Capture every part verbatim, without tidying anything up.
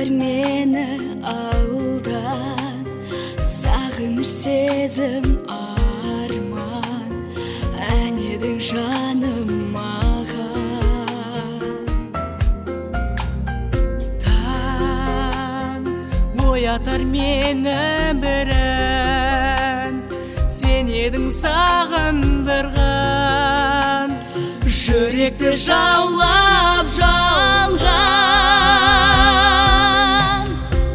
Оятар мені ауылдан, сағыныш сезім арман, әнедің жаным маған. Таң оятар мені бір ән, сен едің сағындырған, жүректі жаулап жалған.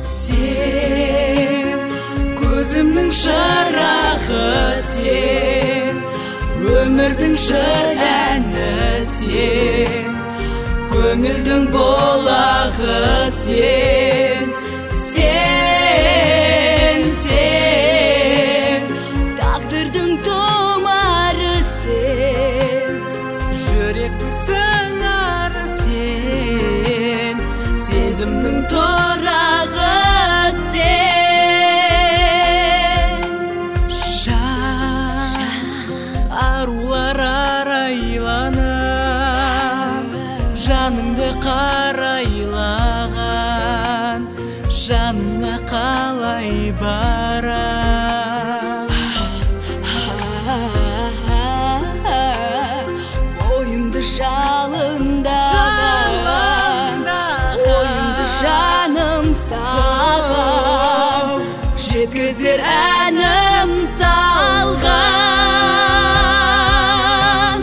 Сен көзімнің шырағы, сен өмірдің жыр әні, сен көңілдің болағы, сен сен сен Тағдырдың тұмары сен, жүректің сыңары сен, сезімнің торағы сен. Жан арулар арайланып, жаныңды қарайлаған, жаныңа қалай барам? Ойымды жалындаған, ойымды жаным саған, жеткізер әнім салған.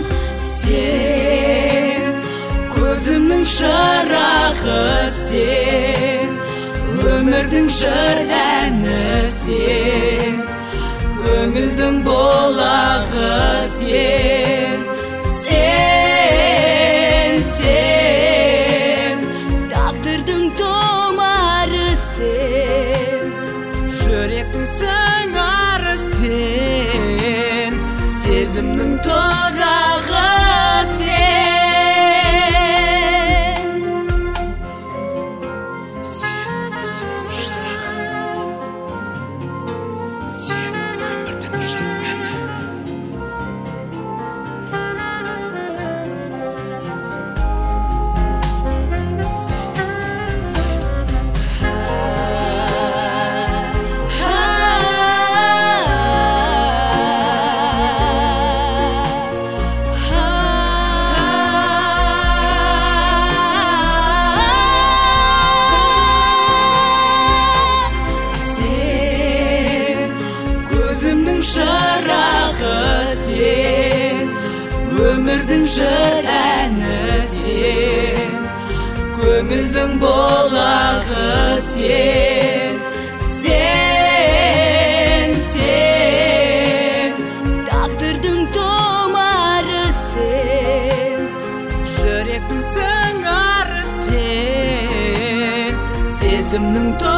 Сен көзімнің шырағы, сен өмірдің жыр әні, сен көңілдің болағы, сен сен сен Тағдырдың тұмары сен, жүректің сыңары сен, сезімнің торағы сен. Сен өзің шырағы, сен өмірдің жыр әні. Көзімнің шырағы сен, өмірдің жыр әні сен, көңілдің болағы сен, сен сен Тағдырдың тұмары сен, жүректің сыңары сен, сезімнің